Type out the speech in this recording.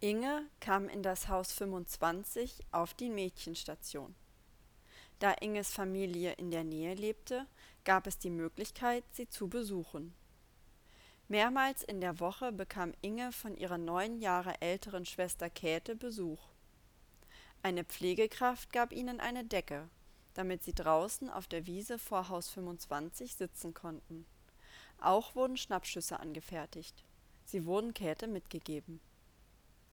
Inge kam in das Haus 25 auf die Mädchenstation. Da Inges Familie in der Nähe lebte, gab es die Möglichkeit, sie zu besuchen. Mehrmals in der Woche bekam Inge von ihrer 9 Jahre älteren Schwester Käthe Besuch. Eine Pflegekraft gab ihnen eine Decke, damit sie draußen auf der Wiese vor Haus 25 sitzen konnten. Auch wurden Schnappschüsse angefertigt. Sie wurden Käthe mitgegeben